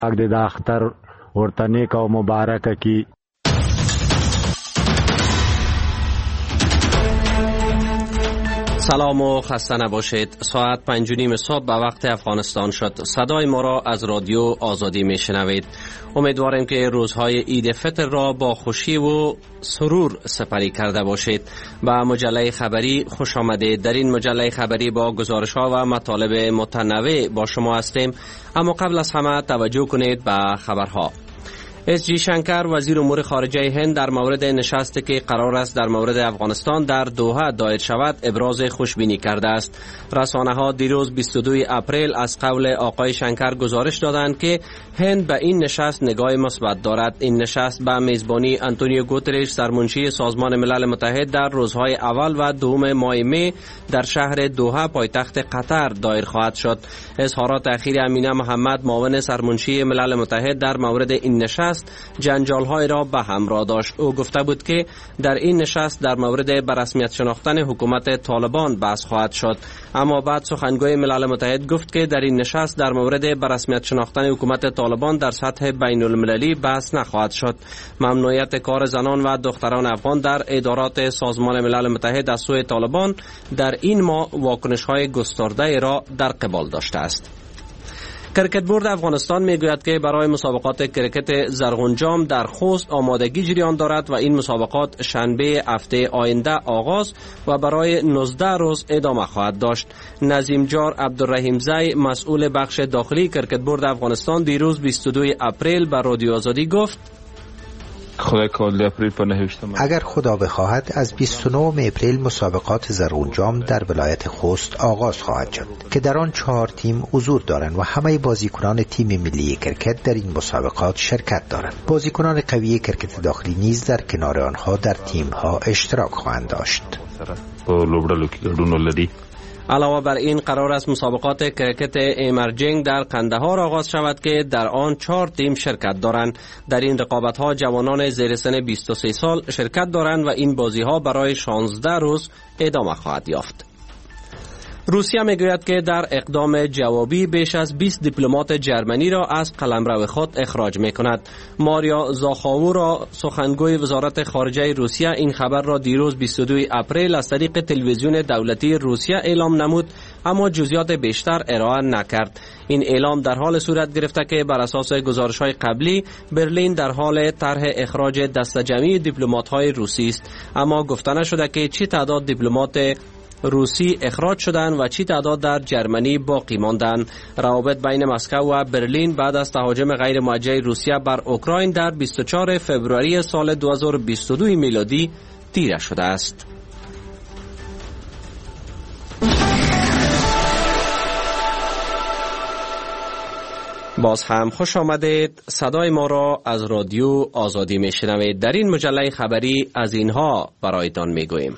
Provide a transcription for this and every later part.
اگه د اختر ورته نیک او مبارکه کی. سلام و خسته نباشید. ساعت 5:30 صبح به وقت افغانستان شد. صدای ما را از رادیو آزادی میشنوید. امیدواریم که روزهای عید فطر را با خوشی و سرور سپری کرده باشید. به مجله خبری خوش آمدید. در این مجله خبری با گزارش ها و مطالب متنوع با شما هستیم، اما قبل از همه توجه کنید به خبرها. اس جی شنکر وزیر امور خارجه هند در مورد نشستی که قرار است در مورد افغانستان در دوحه دایر شود ابراز خوشبینی کرده است. رسانه ها دیروز 22 اپریل از قول آقای شنکر گزارش دادند که هند به این نشست نگاه مثبت دارد. این نشست به میزبانی آنتونیو گوترش سرمنشی سازمان ملل متحد در روزهای اول و دوم ماه می در شهر دوحه پایتخت قطر دایر خواهد شد. اظهارات اخیر امینه محمد معاون سرمنشی ملل متحد در مورد این نشست جنجال‌های را به همراه داشت. او گفته بود که در این نشست در مورد به رسمیت شناختن حکومت طالبان بحث خواهد شد، اما بعد سخنگوی ملل متحد گفت که در این نشست در مورد به رسمیت شناختن حکومت طالبان در سطح بین المللی بحث نخواهد شد. ممنوعیت کار زنان و دختران افغان در ادارات سازمان ملل متحد از سوی طالبان در این ماه واکنش‌های گسترده را در قبال داشته است. کرکت بورد افغانستان میگوید که برای مسابقات کرکت زرغونجام در خوست آمادگی جریان دارد و این مسابقات شنبه هفته آینده آغاز و برای 19 روز ادامه خواهد داشت. نظیم جار عبدالرحیم زی مسئول بخش داخلی کرکت بورد افغانستان دیروز 22 اپریل به رادیو آزادی گفت: اگر خدا بخواهد از 29 اپریل مسابقات زرغونجام در ولایت خوست آغاز خواهد شد که در آن 4 تیم حضور دارند و همه بازیکنان تیم ملی کرکت در این مسابقات شرکت دارند. بازیکنان قوی کرکت داخلی نیز در کنار آنها در تیم‌ها اشتراک خواهند داشت. علاوه بر این قرار است مسابقات کرکت ایمرجینگ در قندهار آغاز شود که در آن 4 تیم شرکت دارند. در این رقابت ها جوانان زیر سن 23 سال شرکت دارند و این بازی ها برای 16 روز ادامه خواهد یافت. روسیه میگوید که در اقدام جوابی بیش از 20 دیپلمات جرمنی را از قلمرو خود اخراج میکند. ماریا زاخاورا سخنگوی وزارت خارجه روسیه این خبر را دیروز 22 اپریل از طریق تلویزیون دولتی روسیه اعلام نمود، اما جزئیات بیشتر ارائه نکرد. این اعلام در حال صورت گرفته که بر اساس گزارش‌های قبلی برلین در حال طرح اخراج دسته جمعی دیپلمات‌های روسی است، اما گفته نشده که چه تعداد دیپلمات روسی اخراج شدند و چی تعداد در جرمنی باقی ماندند. روابط بین مسکو و برلین بعد از تهاجم غیر موجه روسیه بر اوکراین در 24 فوریه سال 2022 میلادی تیره شده است. باز هم خوش آمدید. صدای ما را از رادیو آزادی میشنوید. در این مجله خبری از اینها برایتان میگوییم: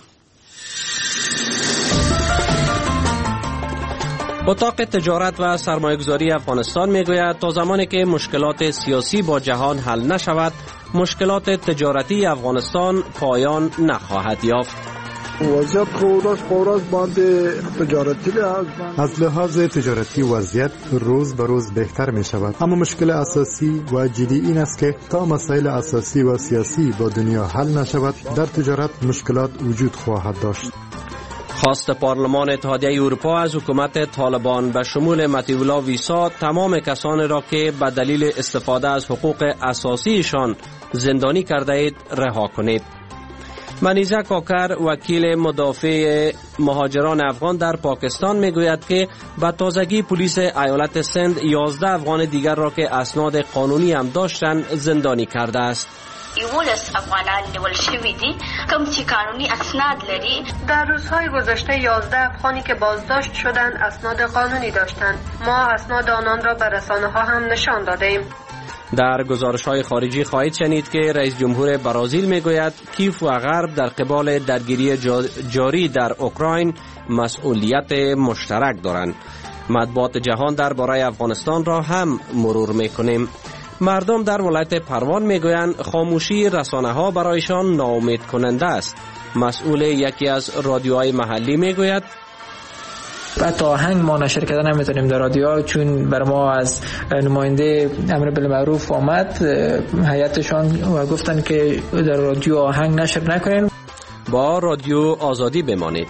اتاق تجارت و سرمایه‌گذاری افغانستان میگوید تا زمانی که مشکلات سیاسی با جهان حل نشود، مشکلات تجارتی افغانستان پایان نخواهد یافت. وضعیت خورش باندې تجارتی از لحاظ تجارتی وضعیت روز به روز بهتر می شود، اما مشکل اساسی و جدی این است که تا مسائل اساسی و سیاسی با دنیا حل نشود، در تجارت مشکلات وجود خواهد داشت. خواست پارلمان اتحادیه اروپا از حکومت طالبان به شمول مطیع ویسا تمام کسانی را که به دلیل استفاده از حقوق اساسیشان زندانی کرده اید رها کنید. منیزه کاکر وکیل مدافع مهاجران افغان در پاکستان میگوید که به تازگی پلیس ایالت سند 11 افغان دیگر را که اسناد قانونی هم داشتند زندانی کرده است. 11 افغانان نیول شوی دي کوم چې قانوني اسناد لري. در روزهای گذشته 11 افغانی که بازداشت شدند اسناد قانونی داشتند. ما اسناد آنان را به رسانه‌ها هم نشان دادیم. در گزارش‌های خارجی خواهید شنید که رئیس جمهور برزیل میگوید کیف و غرب در قبال درگیری جاری در اوکراین مسئولیت مشترک دارند. مطبوعات جهان درباره افغانستان را هم مرور میکنیم. مردم در ولایت پروان میگویند خاموشی رسانه‌ها برایشان ناامید کننده است. مسئول یکی از رادیوهای محلی میگوید حتی آهنگ ما نشر کردن نمیتونیم در رادیو، چون بر ما از نماینده امر بالمعروف آمد هیئتشان و گفتن که در رادیو آهنگ نشر نکنین. با رادیو آزادی بمانید.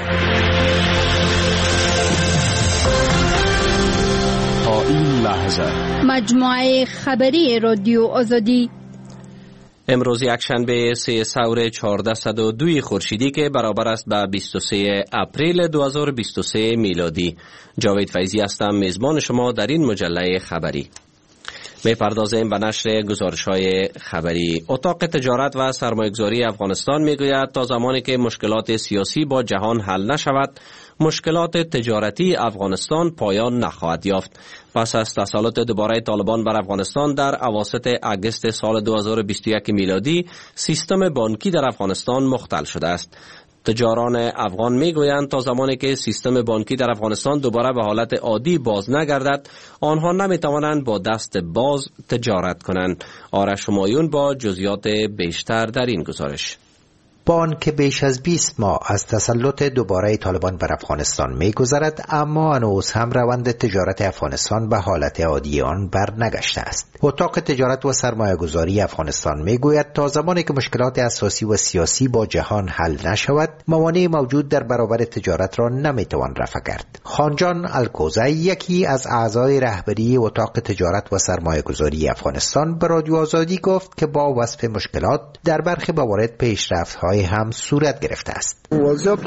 تا این لحظه مجموعه خبری رادیو آزادی امروز یکشنبه 3 سور 1402 خورشیدی که برابر است با 23 اپریل 2023 میلادی. جاوید فیضی هستم، میزبان شما در این مجله خبری. می‌پردازیم به نشر گزارش‌های خبری. اتاق تجارت و سرمایه‌گذاری افغانستان می‌گوید تا زمانی که مشکلات سیاسی با جهان حل نشود، مشکلات تجارتی افغانستان پایان نخواهد یافت. پس از تسلط دوباره طالبان بر افغانستان در اواسط اگست سال 2021 میلادی، سیستم بانکی در افغانستان مختل شده است. تجاران افغان میگویند تا زمانی که سیستم بانکی در افغانستان دوباره به حالت عادی باز نگردد، آنها نمیتوانند با دست باز تجارت کنند. آرش همایون با جزئیات بیشتر در این گزارش. بانک بیش از 20 ماه از تسلط دوباره طالبان بر افغانستان می‌گذرد، اما هنوز هم روند تجارت افغانستان به حالت عادی آن برنگشته است. اتاق تجارت و سرمایه‌گذاری افغانستان می‌گوید تا زمانی که مشکلات اساسی و سیاسی با جهان حل نشود، موانع موجود در برابر تجارت را نمی‌توان رفع کرد. خانجان الکوزی، یکی از اعضای رهبری اتاق تجارت و سرمایه‌گذاری افغانستان، به رادیو آزادی گفت که با وصف مشکلات در برخی موارد پیشرفت‌های هم صورت گرفته است. وضعیت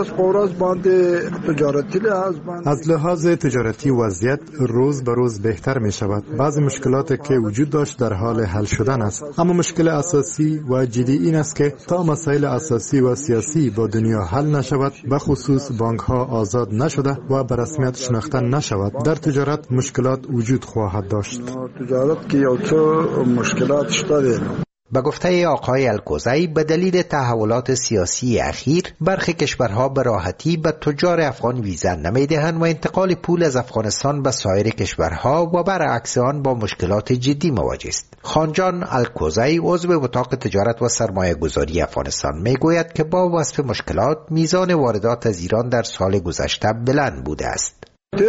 از لحاظ تجارتی وضعیت روز به روز بهتر می شود. بعضی مشکلات که وجود داشت در حال حل شدن است، اما مشکل اساسی و جدی این است که تا مسائل اساسی و سیاسی با دنیا حل نشود، به خصوص بانک ها آزاد نشده و به رسمیت شناخته نشود، در تجارت مشکلات وجود خواهد داشت. تجارت که مشکلات شده. به گفته آقای الکوزی، به دلیل تحولات سیاسی اخیر برخی کشورها به راحتی به تجار افغان ویزا نمیدهند و انتقال پول از افغانستان به سایر کشورها و برعکس آن با مشکلات جدی مواجه است. خانجان الکوزی، عضو اتاق تجارت و سرمایه گذاری افغانستان، میگوید که با وصف مشکلات میزان واردات از ایران در سال گذشته بلند بوده است.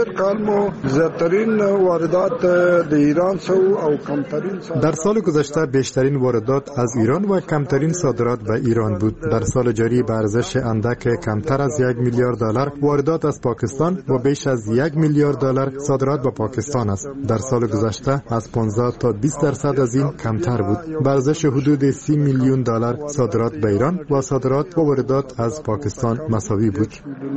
در سال گذشته بیشترین واردات از ایران و کمترین صادرات به ایران بود. در سال جاری به ارزش اندک کمتر از 1 میلیارد دلار واردات از پاکستان و بیش از 1 میلیارد دلار صادرات به پاکستان است. در سال گذشته از 15 تا 20% از این کمتر بود. به ارزش حدود 30 میلیون دلار صادرات به ایران و صادرات و واردات از پاکستان مساوی بود.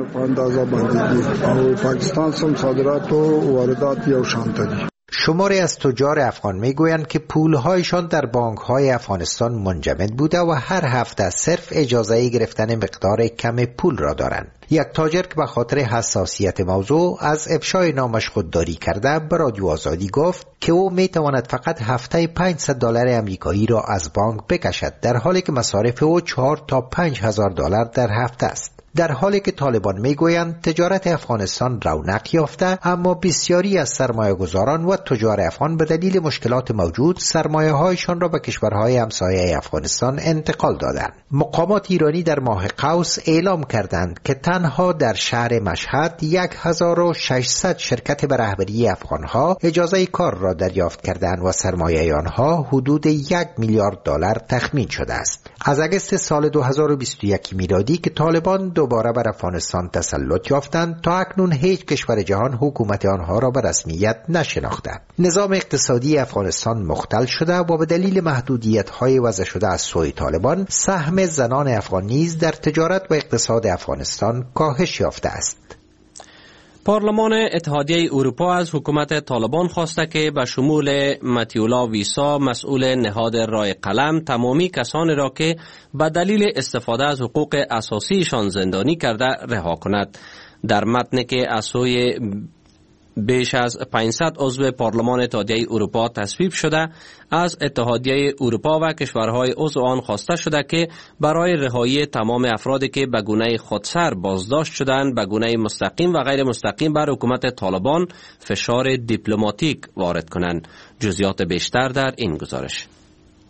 صادرات و واردات یو شانتدی. شماری از تجار افغان میگویند که پولهایشان در بانک‌های افغانستان منجمد بوده و هر هفته صرف اجازه گرفتن مقدار کم پول را دارند. یک تاجر که به خاطر حساسیت موضوع از افشای نامش خودداری کرده به رادیو آزادی گفت که او میتواند فقط هفته 500 دلار امریکایی را از بانک بکشد، در حالی که مصارف او 4 تا 5000 دلار در هفته است. در حالی که طالبان میگویند تجارت افغانستان رونق یافته، اما بسیاری از سرمایه‌گذاران و تجار افغان به دلیل مشکلات موجود سرمایه‌هایشان را به کشورهای همسایه افغانستان انتقال دادند. مقامات ایرانی در ماه قوس اعلام کردند که تنها در شهر مشهد 1600 شرکت به رهبری افغانها اجازه کار را دریافت کردند و سرمایه آنها حدود 1 میلیارد دلار تخمین شده است. از اگست سال 2021 میلادی که طالبان دوباره بر افغانستان تسلط یافتند، تا اکنون هیچ کشور جهان حکومت آنها را به رسمیت نشناخته. نظام اقتصادی افغانستان مختل شده و به دلیل محدودیت‌های وضع شده از سوی طالبان، سهم زنان افغان نیز در تجارت و اقتصاد افغانستان کاهش یافته است. پارلمان اتحادیه اروپا از حکومت طالبان خواسته که به شمول متیولا ویسا، مسئول نهاد رای قلم، تمامی کسانی را که به دلیل استفاده از حقوق اساسیشان زندانی کرده رها کند. در متنی که از سوی بیش از 500 عضو پارلمان اتحادیه اروپا تصویب شده، از اتحادیه اروپا و کشورهای عضو آن خواسته شده که برای رهایی تمام افرادی که به گونه خودسر بازداشت شدند، به گونه مستقیم و غیر مستقیم بر حکومت طالبان فشار دیپلماتیک وارد کنند. جزئیات بیشتر در این گزارش.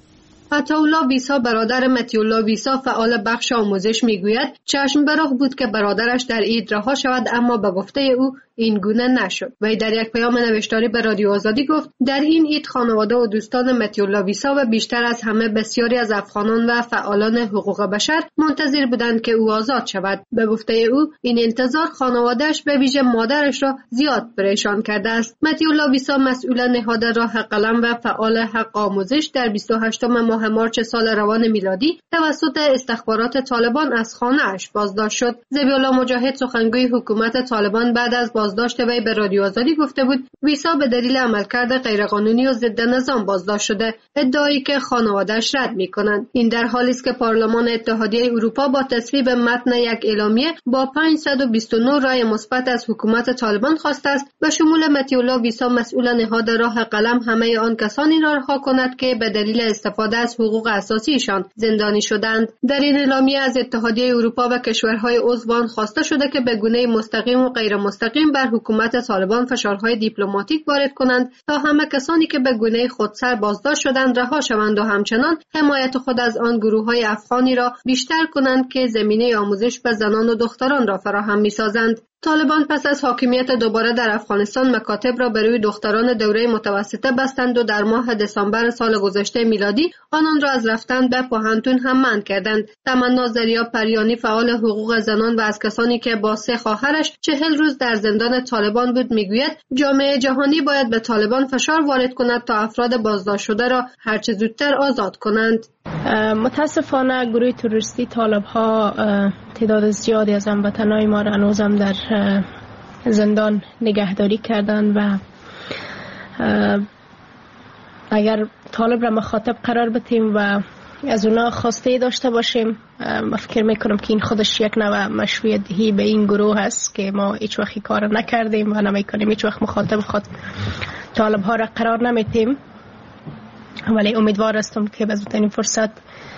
عطاالله ویسا برادر متی‌الله ویسا فعال بخش آموزش میگوید چشم به راه بود که برادرش در عید رها شود، اما به گفته او این گونه نشد. وی در یک پیام نوشتاری به رادیو آزادی گفت در این عید خانواده و دوستان متی‌الله ویسا و بیشتر از همه بسیاری از افغانان و فعالان حقوق بشر منتظر بودند که او آزاد شود. به گفته او این انتظار خانواده‌اش به ویژه مادرش را زیاد پریشان کرده است. متی‌الله ویسا مسئول نهاد راه قلم و فعال حق آموزش در 28 ماه مارس سال روان میلادی توسط استخبارات طالبان از خانه‌اش بازداشت شد. ذبیح‌الله مجاهد سخنگوی حکومت طالبان بعد از بازداشت وی به رادیو آزادی گفته بود ویسا به دلیل عملکرد غیرقانونی و ضد نظام بازداشت شده، ادعایی که خانواده‌اش رد می‌کنند. این در حالی است که پارلمان اتحادیه اروپا با تصویب متن یک اعلامیه با 529 رای مثبت از حکومت طالبان خواسته است به شمول متی‌الله ویسا مسئول نهاد راه قلم همه آن کسانی را رها کند که به دلیل استفاده از حقوق اساسیشان زندانی شدند. در این اعلامیه از اتحادیه اروپا و کشورهای عضو آن خواسته شده که به گونه مستقیم و غیر مستقیم بر حکومت طالبان فشارهای دیپلماتیک وارد کنند تا همه کسانی که به گونه خودسر بازداشت شدند رها شوند و همچنان حمایت خود از آن گروه‌های افغانی را بیشتر کنند که زمینه آموزش به زنان و دختران را فراهم می‌سازند. طالبان پس از حاکمیت دوباره در افغانستان مکاتب را به روی دختران دوره متوسطه بستند و در ماه دسامبر سال گذشته میلادی آنان را از رفتن به پوهنتون هم منع کردند. تمنا زریا پریانی فعال حقوق زنان و از کسانی که با 3 خواهرش 40 روز در زندان طالبان بود میگوید جامعه جهانی باید به طالبان فشار وارد کند تا افراد بازداشت شده را هرچه زودتر آزاد کنند. متاسفانه گروه تروریستی طالب‌ها تعداد زیادی از هموطنان ما را هنوزم در زندان نگهداری کردند و اگر طالب را مخاطب قرار بدیم و از اونا خواسته داشته باشیم، من فکر میکنم که این خودش یک نوع مشروعیت دهی به این گروه هست که ما هیچ وقت کار نکردیم و نمیکنیم، هیچ وقت مخاطب طالب ها را قرار نمیدیم. ولی امیدوار هستم که به زودترین فرصت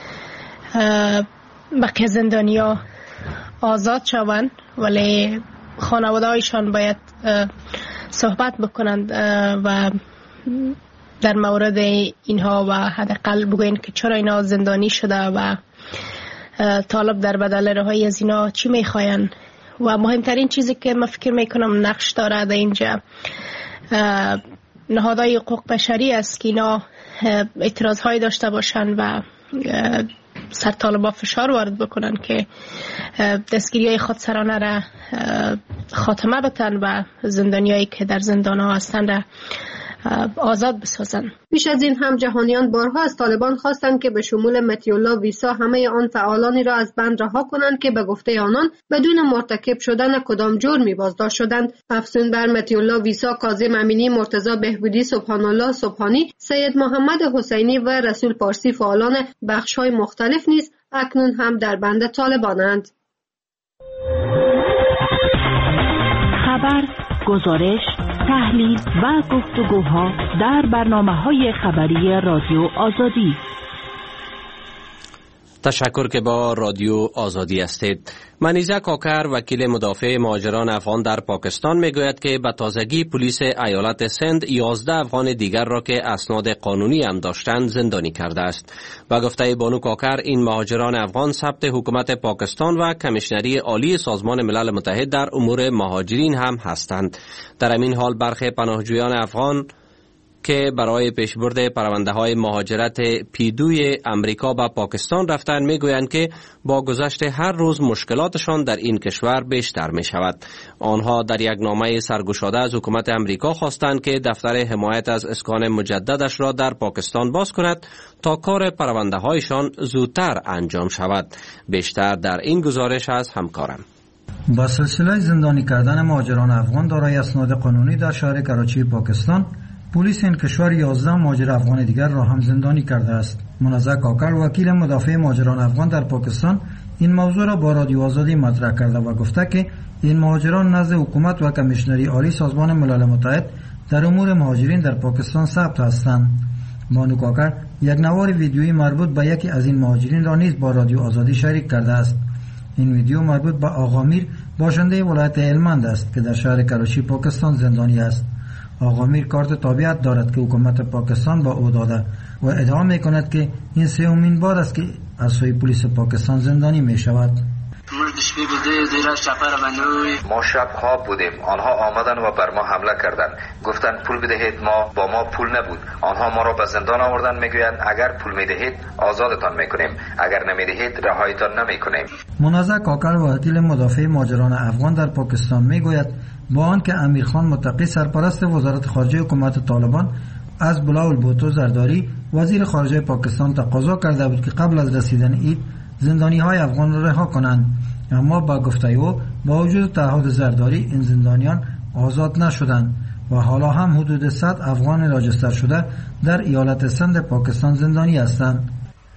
بقیه زندانیا آزاد شوند، ولی خانواده هایشان باید صحبت بکنند و در مورد اینها و حداقل بگوین که چرا اینا زندانی شده و طالب در بدل رهایی از اینا چی میخواین. و مهمترین چیزی که من فکر میکنم نقش داره در اینجا نهادهای حقوق بشری است که اینا اعتراض هایی داشته باشن و سر طالبا فشار وارد بکنن که دستگیری های خودسرانه را خاتمه بدن و زندانیایی که در زندان ها هستن را آزاد بسازن. پیش از این هم جهانیان بارها از طالبان خواستند که به شمول متی‌الله ویسا همه آن فعالانی را از بند رها کنند که به گفته آنان بدون مرتکب شدن کدام جرمی بازداشت شدند. افزون بر متی‌الله ویسا، کاظم امینی، مرتضی بهبودی، سبحان الله سبحانی، سید محمد حسینی و رسول پارسی فعالان بخش‌های مختلف نیز اکنون هم در بند طالبانند. خبر، گزارش، تحلیل و گفتگوها در برنامه‌های خبری رادیو آزادی. تشکر که با رادیو آزادی هستید. منیزه کاکر، وکیل مدافع مهاجران افغان در پاکستان، میگوید که به تازگی پلیس ایالت سند 11 افغان دیگر را که اسناد قانونی هم داشتند زندانی کرده است. به گفته بانو کاکر، این مهاجران افغان ثبت حکومت پاکستان و کمیشنری عالی سازمان ملل متحد در امور مهاجرین هم هستند. در همین حال برخی پناهجویان افغان که برای پیشبرد پرونده‌های مهاجرت پیدوی امریکا به پاکستان رفتند میگویند که با گذشت هر روز مشکلاتشان در این کشور بیشتر می شود. آنها در یک نامه سرگشاده از حکومت امریکا خواستند که دفتر حمایت از اسکان مجددش را در پاکستان باز کند تا کار پرونده‌هایشان زودتر انجام شود. بیشتر در این گزارش از همکارم. با سلسله زندانی کردن مهاجران افغان دارای اسناد قانونی در شهر کراچی پاکستان، پلیس این کشور 11 مهاجر افغان دیگر را هم زندانی کرده است. منیزه کاکر، وکیل مدافع مهاجران افغان در پاکستان، این موضوع را با رادیو آزادی مطرح کرده و گفته که این مهاجران نزد حکومت و کمیشنری عالی سازمان ملل متحد در امور مهاجرین در پاکستان ثبت هستند. بانو کاکر یک نوار ویدیویی مربوط به یکی از این مهاجرین را نیز با رادیو آزادی شریک کرده است. این ویدیو مربوط به آقا میر، باشنده ولایت هلمند است که در شهر کراچی پاکستان زندانی است. آقا میر کارت تابعیت دارد که حکومت پاکستان با او داده و ادعا می کند که این سومین بار است که از سوی پلیس پاکستان زندانی می شود. ما شب خواب بودیم، آنها آمدن و بر ما حمله کردند، گفتند پول بدهید، ما با ما پول نبود، آنها ما را به زندان آوردن، میگویند اگر پول میدهید آزادتان میکنیم، اگر نمیدهید رهایتان نمیکنیم. منازع کاکل و وکیل مدافع مهاجران افغان در پاکستان میگوید با آنکه امیرخان متقی سرپرست وزارت خارجه حکومت طالبان از بلاول بوتو زرداری وزیر خارجه پاکستان تقاضا کرده بود که قبل از رسیدن عید زندانی های افغان را رها کنند، اما با گفته او با وجود تعهد زرداری این زندانیان آزاد نشدند و حالا هم حدود 100 افغان راجستر شده در ایالت سند پاکستان زندانی هستند.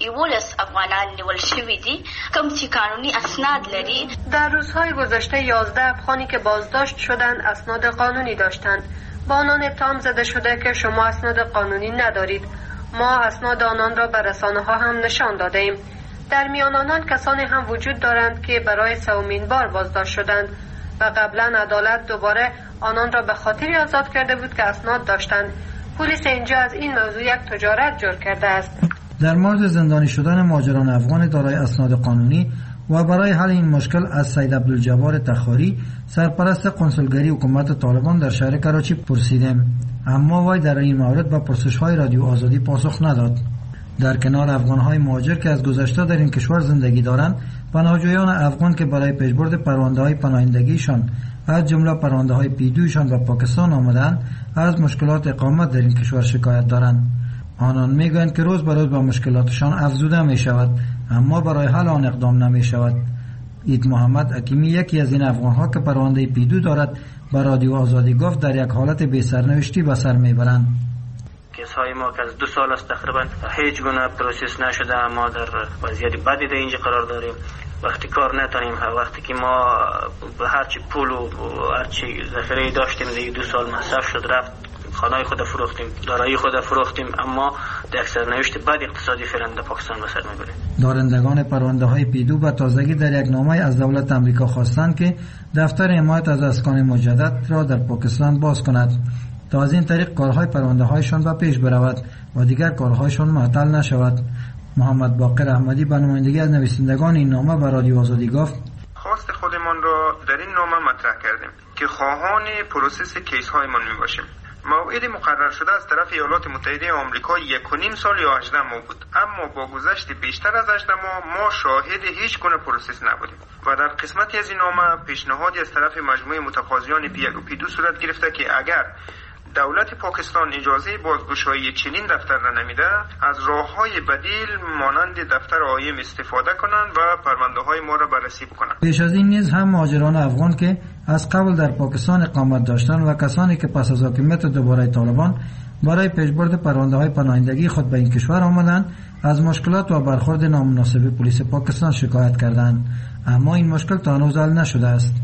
11 افغانان نیول شوی دي کوم چې قانوني اسناد لري. در روزهای گذشته 11 افغانی که بازداشت شدند اسناد قانونی داشتند. با آنان اتهام زده شده که شما اسناد قانونی ندارید. ما اسناد آنان را به رسانه‌ها هم نشان داده ایم. در میان آنان کسانی هم وجود دارند که برای سومین بار بازداشت شدند و قبلا عدالت دوباره آنان را به خاطری آزاد کرده بود که اسناد داشتند. پلیس اینجا از این موضوع یک تجارت جور کرده است. در مورد زندانی شدن مهاجران افغان دارای اسناد قانونی و برای حل این مشکل از سید عبدالجبار تخاری سرپرست کنسولگری حکومت طالبان در شهر کراچی پرسیدیم، اما وی در این مورد به پرسش‌های رادیو آزادی پاسخ نداد. در کنار افغان‌های مهاجر که از گذشته در این کشور زندگی دارند، پناهجویان افغان که برای پیشبرد پرونده‌های پناهندگیشان از جمله پرونده‌های پیدویشان به پاکستان آمدند از مشکلات اقامت در این کشور شکایت دارند. آنان میگویند که روز به روز با مشکلاتشان افزوده می شود، اما برای حل آن اقدام نمی شود. اید محمد حکیمی یکی از این افغان‌ها که پرونده پیدو دارد به رادیو آزادی گفت در یک حالت بی سرنوشتی به سر میبرند. کیس‌های ما که از 2 سال است تقریبا هیچ گونه پروسس نشده، ما در وضعیت بدی در اینجا قرار داریم. وقتی کار نتونیم، وقتی که ما هرچی پول و هرچی ذخیره داشتیم دیگه 2 سال مصرف شد رفت، خانه خود فروختیم، دارایی خود فروختیم، اما در سرنوشت بد اقتصادی فعلا در پاکستان به سر میبریم. دارندگان پرونده های پیدو به تازگی در یک نامه از دولت امریکا خواستند که دفتر حمایت از اسکان مجدد را در پاکستان باز کند تا از این طریق کارهای پرونده هایشان به پیش برود و دیگر کارهایشان معطل نشود. محمد باقر احمدی به نمایندگی از نویسندگان این نامه به رادیو آزادی گفت: خواست خودمان را در این نامه مطرح کردیم که خواهان پروسس کیس هایمان میباشیم. موعد مقرر شده از طرف ایالات متحده آمریکا 1.5 سال یا 18 ماه بود، اما با گذشت بیشتر از 18 ماه ما شاهد هیچ گونه پروسس نبودیم و در قسمتی از این نامه پیشنهادی از طرف مجموعه متقاضیان پی1 و پی2 صورت گرفته که اگر دولت پاکستان اجازه بازگشایی چنین دفتر را نمیده، از راه‌های بدیل مانند دفتر عایم استفاده کنند و پرونده‌های ما را بررسی بکنند. پیش از این نیز هم مهاجران افغان که از قبل در پاکستان اقامت داشتند و کسانی که پس از حاکمیت دوباره طالبان برای پیشبرد پرونده‌های پناهندگی خود به این کشور آمدند، از مشکلات و برخورد نامناسب پلیس پاکستان شکایت کردند، اما این مشکل تا هنوز حل نشده است.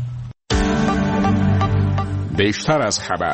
بیشتر از خبر.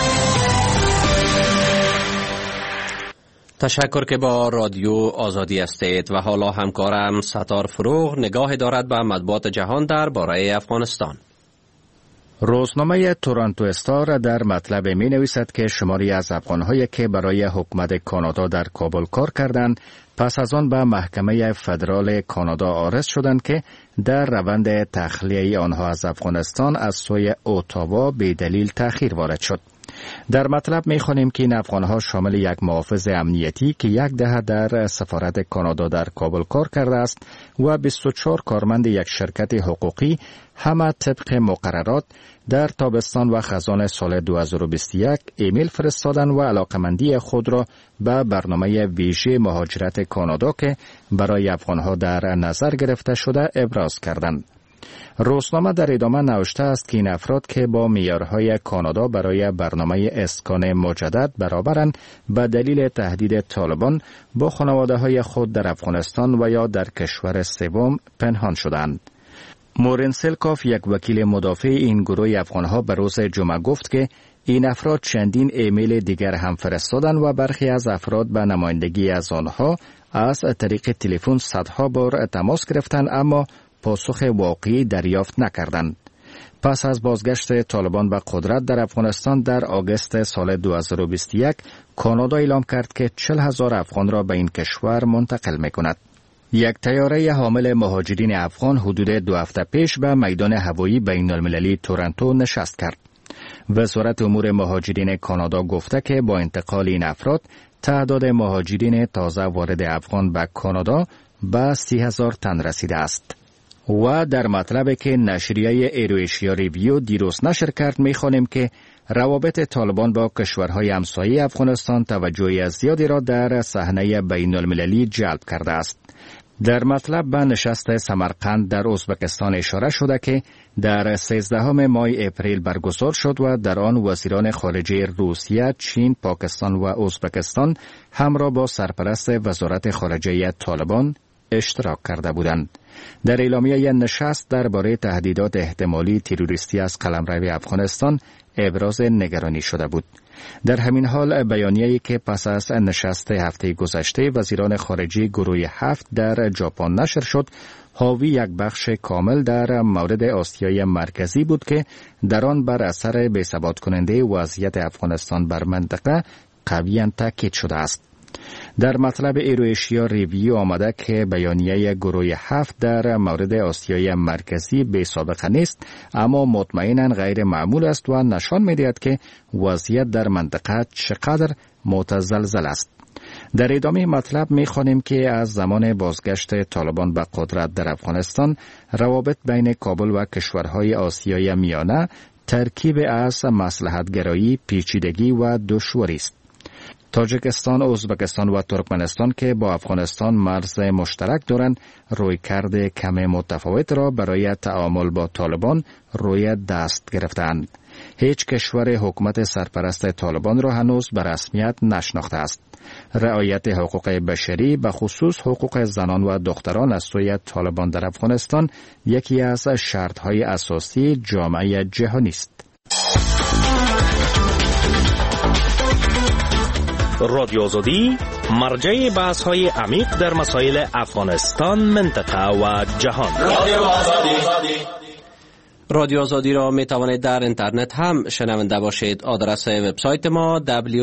تشکر که با رادیو آزادی هستید و حالا همکارم ستار فروغ نگاه دارد به مطبوعات جهان درباره افغانستان. روزنامه تورنتو استار در مطلب می نویسد که شماری از افغان‌هایی که برای حکومت کانادا در کابل کار کردند پس از آن به محکمه فدرال کانادا عارض شدند که در روند تخلیه آنها از افغانستان از سوی اتاوا به دلیل تأخیر وارد شد. در مطلب می خوانیم که این افغان‌ها شامل یک محافظ امنیتی که 10 دهه در سفارت کانادا در کابل کار کرده است و 24 کارمند یک شرکت حقوقی همه طبق مقررات در تابستان و خزان سال 2021 ایمیل فرستادن و علاقمندی خود را به برنامه ویژه مهاجرت کانادا که برای افغان‌ها در نظر گرفته شده ابراز کردند. روزنامه در ادامه نوشته است که این افراد که با معیارهای کانادا برای برنامه اسکان مجدد برابرند به دلیل تهدید طالبان با خانواده‌های خود در افغانستان و یا در کشور سوم پنهان شدند. مورن سلکاف یک وکیل مدافع این گروه افغان‌ها به روز جمعه گفت که این افراد چندین ایمیل دیگر هم فرستادند و برخی از افراد به نمایندگی از آنها از طریق تلفن صدها بار تماس گرفتند اما پاسخ واقعی دریافت نکردند. پس از بازگشت طالبان به قدرت در افغانستان در آگوست سال 2021 کانادا اعلام کرد که 40,000 افغان را به این کشور منتقل می‌کند. یک طیاره حامل مهاجرین افغان حدود 2 هفته پیش به میدان هوایی بین‌المللی تورنتو نشست کرد. وزارت امور مهاجرین کانادا گفته که با انتقال این افراد تعداد مهاجرین تازه وارد افغان به کانادا به 30,000 تن رسیده است. و در مطلبی که نشریه ایرویشیا ریویو دیروز نشر کرد می‌خوانیم که روابط طالبان با کشورهای همسایه افغانستان توجه زیادی را در صحنه بین‌المللی جلب کرده است. در مطلب به نشست سمرقند در ازبکستان اشاره شده که در 13 ماه اپریل برگزار شد و در آن وزیران خارجه روسیه، چین، پاکستان و ازبکستان همراه با سرپرست وزارت خارجه طالبان اشتراک کرده بودند. در اعلامیه نشست درباره تهدیدات احتمالی تروریستی از قلمرو افغانستان ابراز نگرانی شده بود. در همین حال بیانیه‌ای که پس از نشست هفته گذشته وزیران خارجه گروه 7 در ژاپن نشر شد، حاوی یک بخش کامل در مورد آسیای مرکزی بود که در آن بر اثر بی‌ثبات کننده وضعیت افغانستان بر منطقه قویاً تاکید شده است. در مطلب ایرویشیا ریویو آمده که بیانیه گروه 7 در مورد آسیای مرکزی بی سابقه نیست، اما مطمئناً غیر معمول است و نشان می‌دهد که وضعیت در منطقه چقدر متزلزل است. در ادامه مطلب می‌خوانیم که از زمان بازگشت طالبان به قدرت در افغانستان، روابط بین کابل و کشورهای آسیای میانه ترکیب از مصلحت‌گرایی، پیچیدگی و دشواری است. تاجیکستان، ازبکستان و ترکمنستان که با افغانستان مرز مشترک دارند، رویکرد کم متفاوت را برای تعامل با طالبان روی دست گرفتند. هیچ کشور حکومت سرپرست طالبان را هنوز به رسمیت نشناخته است. رعایت حقوق بشری به خصوص حقوق زنان و دختران از سوی طالبان در افغانستان یکی از شرط‌های اساسی جامعه جهانی است. رادیو آزادی مرجع بحث‌های عمیق در مسائل افغانستان، منطقه و جهان. رادیو آزادی را می توانید در اینترنت هم شنونده باشید. آدرس وبسایت ما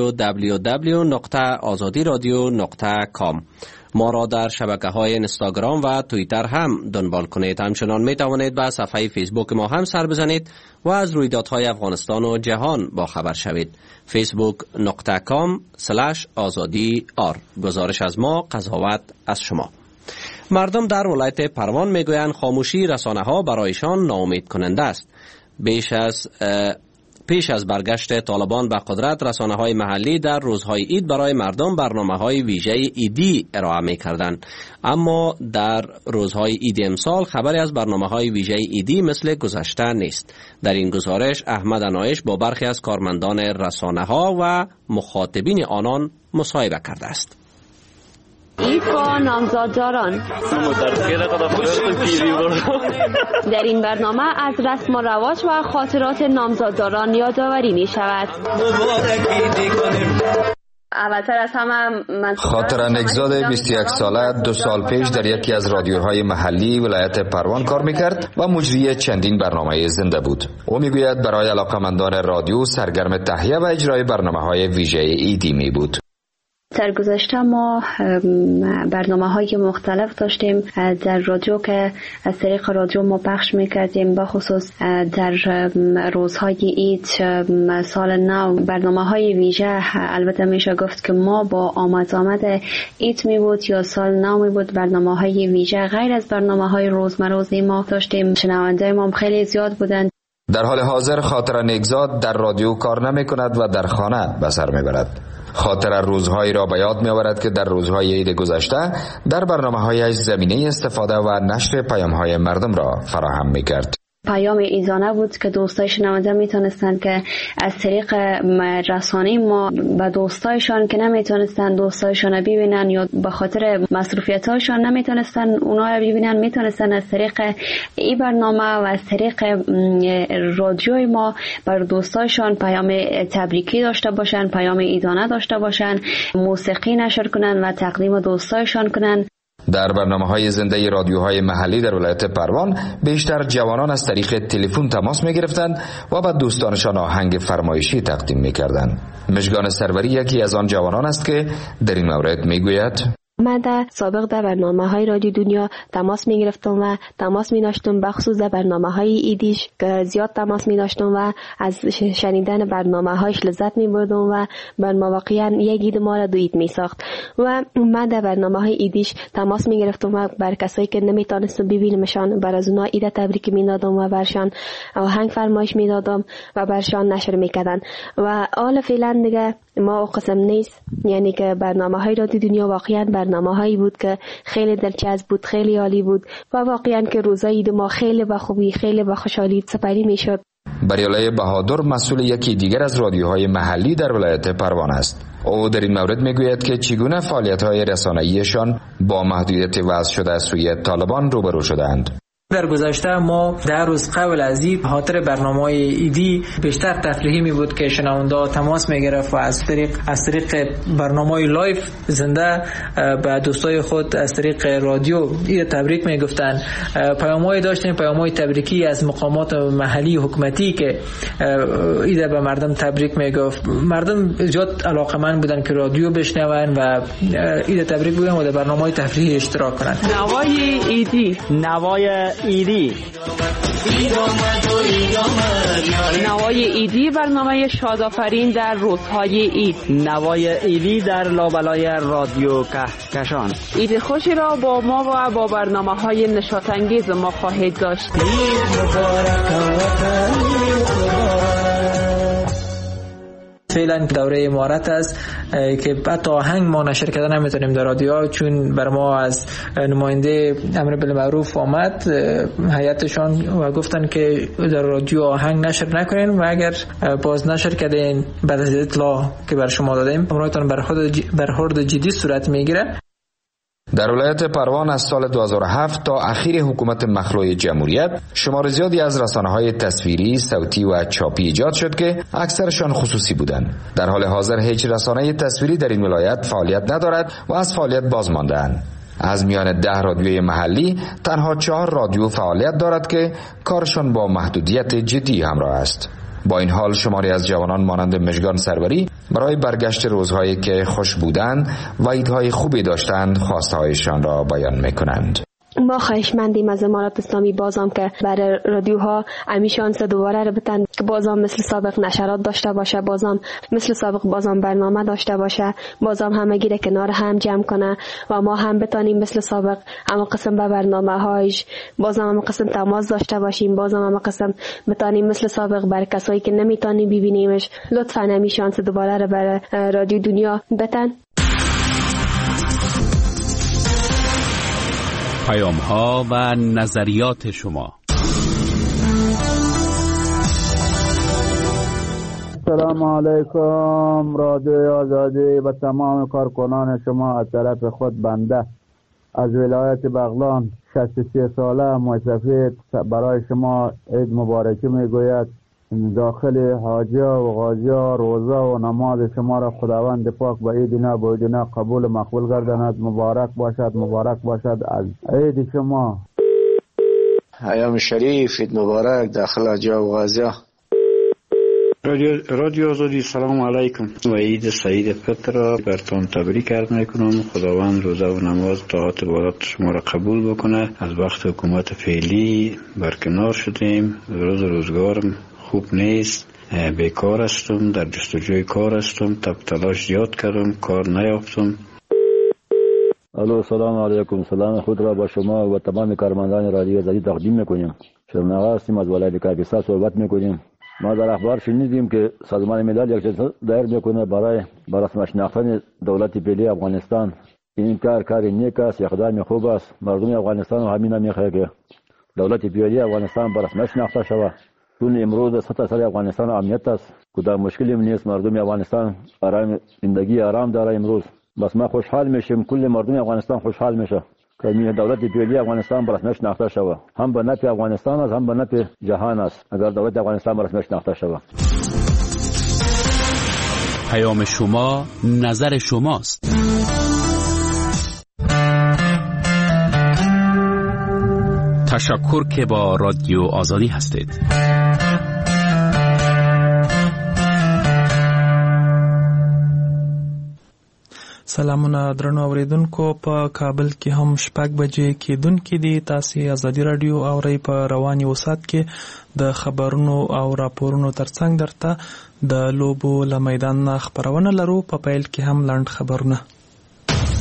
www.azadiradio.com. ما را در شبکه‌های اینستاگرام و توییتر هم دنبال کنید. همچنان می توانید به صفحه فیسبوک ما هم سر بزنید و از رویدادهای افغانستان و جهان با خبر شوید. facebook.com/azadi.r. گزارش از ما، قضاوت از شما. مردم در ولایت پروان میگویند خاموشی رسانه‌ها برایشان ناامید کننده است. پیش از برگشت طالبان به قدرت، رسانه‌های محلی در روزهای عید برای مردم برنامه‌های ویژه عیدی ارائه می‌کردند، اما در روزهای عید امسال خبری از برنامه‌های ویژه عیدی مثل گذشته نیست. در این گزارش احمد انایش با برخی از کارمندان رسانه‌ها و مخاطبین آنان مصاحبه کرده است. عید با نامزادداران. در این برنامه از رسم و رواج و خاطرات نامزادداران یادآوری می شود. اولتر از همه من خاطر نگزاد 21 ساله 2 سال پیش در یکی از رادیوهای محلی ولایت پروان کار میکرد و مجری چندین برنامه زنده بود. او میگوید برای علاقمندان رادیو سرگرم تهیه و اجرای برنامه‌های ویژه عیدی می بود. در گذشته ما برنامه‌های مختلف داشتیم در رادیو که از طریق رادیو ما پخش می‌کردیم، به خصوص در روزهای عید، سال نو. برنامه‌های ویژه البته میشه گفت که ما با آمد عید می بود یا سال نو می بود. برنامه‌های ویژه غیر از برنامه‌های روزمروزی ما داشتیم. شنونده ما خیلی زیاد بودند. در حال حاضر خاطر نگزاد در رادیو کار نمی‌کند و در خانه به سر می‌برد. خاطر روزهایی را به یاد می‌آورد که در روزهای عید گذشته در برنامه‌هایش زمینه استفاده و نشر پیام‌های مردم را فراهم می‌کرد. پیام ایزانه بود که دوستای شنونده میتونستند که از طریق رسانه ما به دوستایشان که نمیتونستند دوستایشان ببینن یا به خاطر مصروفیت‌هاشان نمیتونستند اونا ببینن، میتونستند از طریق این برنامه و از طریق رادیوی ما بر دوستایشان پیام تبریکی داشته باشن، پیام ایزانه داشته باشن، موسیقی نشر کنن و تقدیم دوستایشان کنن. در برنامه‌های زنده رادیوهای محلی در ولایت پروان بیشتر جوانان از طریق تلفن تماس می‌گرفتند و به دوستانشان آهنگ فرمایشی تقدیم می‌کردند. مژگان سروری یکی از آن جوانان است که در این مورد می‌گوید: من در سابق در برنامه‌های رادیو دنیا تماس می‌گرفتم و تماس می‌داشتم، بخصوص در برنامه‌های ایدیش که زیاد تماس می‌داشتم و از شنیدن برنامه‌هایش لذت می‌بردم و برنامه واقعاً یک اید ما را دو اید می‌ساخت. و من در برنامه‌های ایدیش تماس می‌گرفتم و بر کسایی که نمی‌تونستم ببینمشان بر از اونها عید تبریک می‌دادم و برشان آهنگ فرمایش می‌دادم و برشان نشر می‌کردن. و حالا فعلا دیگه ما قسم نیست، یعنی که برنامه‌های رادیو دنیا واقعاً برنامه‌هایی بود که خیلی دلچسب بود، خیلی عالی بود و واقعاً که روزای عید ما خیلی با خوبی، خیلی با خوشحالی سپری می‌شد. بریالای بهادر مسئول یکی دیگر از رادیوهای محلی در ولایت پروان است. او در این مورد میگوید که چگونه فعالیت‌های رسانه‌ایشان با محدودیت وضع شده از سوی طالبان روبرو شدند. در گذشته ما 10 روز قبل از این خاطر برنامه‌های ایدی بیشتر تفریحی می بود که شنونده تماس می‌گرفت و از طریق برنامه‌های لایو زنده به دوستای خود از طریق رادیو عید تبریک میگفتن. پیام‌های داشتیم، پیام‌های تبریکی از مقامات محلی حکومتی که عید به مردم تبریک میگفت. مردم زیاد علاقه‌مند بودن که رادیو بشنون و عید تبریک بگن و در برنامه‌های تفریحی اشتراک کنند. نوای ایدی، نوای ایدی برنامه شادآفرین در روزهای عید، نوای ایدی در لابلای رادیو کهکشان. عید خوشی را با ما و با برنامه‌های نشاط‌انگیز ما خواهید داشت. فعلا دوره امارت است که حتی آهنگ ما نشر کردن نمیتونیم در رادیو، چون بر ما از نماینده امر بالمعروف آمد هیئتشان و گفتن که در رادیو آهنگ نشر نکنین و اگر باز نشر کردین بعد از اطلاع که بر شما دادیم امرایتان برخورد جدی صورت میگیره. در ولایت پروان از سال 2007 تا اخیر حکومت مخلوع جمهوریت شمار زیادی از رسانه‌های تصویری، صوتی و چاپی ایجاد شد که اکثرشان خصوصی بودند. در حال حاضر هیچ رسانه تصویری در این ولایت فعالیت ندارد و از فعالیت باز مانده‌اند. از میان 10 رادیوی محلی تنها 4 رادیو فعالیت دارد که کارشان با محدودیت جدی همراه است. با این حال شماری از جوانان مانند مژگان سروری برای برگشت روزهایی که خوش بودند و عیدهای خوبی داشتند خواستهایشان را بیان میکنند. ما خواهشمندیم از امارات اسلامی بازم که برای رادیوها امیشانس دوباره رو بتن که بازم مثل سابق نشرات داشته باشه، بازم مثل سابق بازم برنامه داشته باشه، بازم همگی رو کنار هم جمع کنه و ما هم بتانیم مثل سابق اما قسم به برنامه هایش بازم هم قسم تماس داشته باشیم، بازم هم قسم بتانیم مثل سابق برای کسایی که نمیتونیم ببینیمش لطفاً امیشانس دوباره رو برای رادیو دنیا بتن. پیام‌ها و نظریات شما. سلام علیکم رادیو آزادی و تمام کارکنان شما. از طرف خود بنده از ولایت بغلان 63 ساله موسفید برای شما عید مبارکی میگوید. داخل حاجیا و غازیا روزه و نماز شما را خداوند پاک به عیدنا و عیدنا قبول مقبول گرداند. مبارک باشد، مبارک باشد از عید شما. ایام شریف عید مبارک داخل حاجیا و غازیا. رادیو آزادی سلام علیکم و عید سعید فطر را برتان تبریک عرض میکنم. خداوند روزه و نماز طاعت و عبادت شما را قبول بکنه. از وقت حکومت فعلی برکنار شدیم، روزگارم خوب نیست، بیکار هستم، در جستجوی کار هستم، تلاش زیاد کردم، کار نیافتم. الو سلام علیکم. سلام خود را با شما و تمام کارمندان رادیو آزادی تقدیم میکنیم. شرمناغ هستیم، از ولایت کاپیسا صحبت میکنیم. ما در اخبار شنیدیم که سازمان ملل یک جلسه دایر میکنه برای رسم شناختن دولت فعلی افغانستان. این کار نیک است، اقدام خوب است. مردم افغانستان و همین میخواد که دولت فعلی افغانستان به رسم شناخته شود. چون امروز سطح سر افغانستان امنیت است، کدام مشکلی نیست. مردم افغانستان زندگی آرام داره امروز. بس ما خوشحال میشیم، کل مردم افغانستان خوشحال میشه که دولت فعلی افغانستان به رسم شناخته شود. هم به نفع افغانستان است، هم به نفع جهان است اگر دولت افغانستان به رسم شناخته شود. پیام شما نظر شماست. تشکر که با رادیو آزادی هستید. سلامونه درنو اوریدونکو، په کابل کې هم 6 بجې کېدونکې دي. تاسې ازادي رادیو اورئ. په رواني وسات کې د خبرونو او راپورونو ترڅنګ درته د لوبو له میدان نه خبرونه لرو. په پیل کې هم لنډ خبرونه.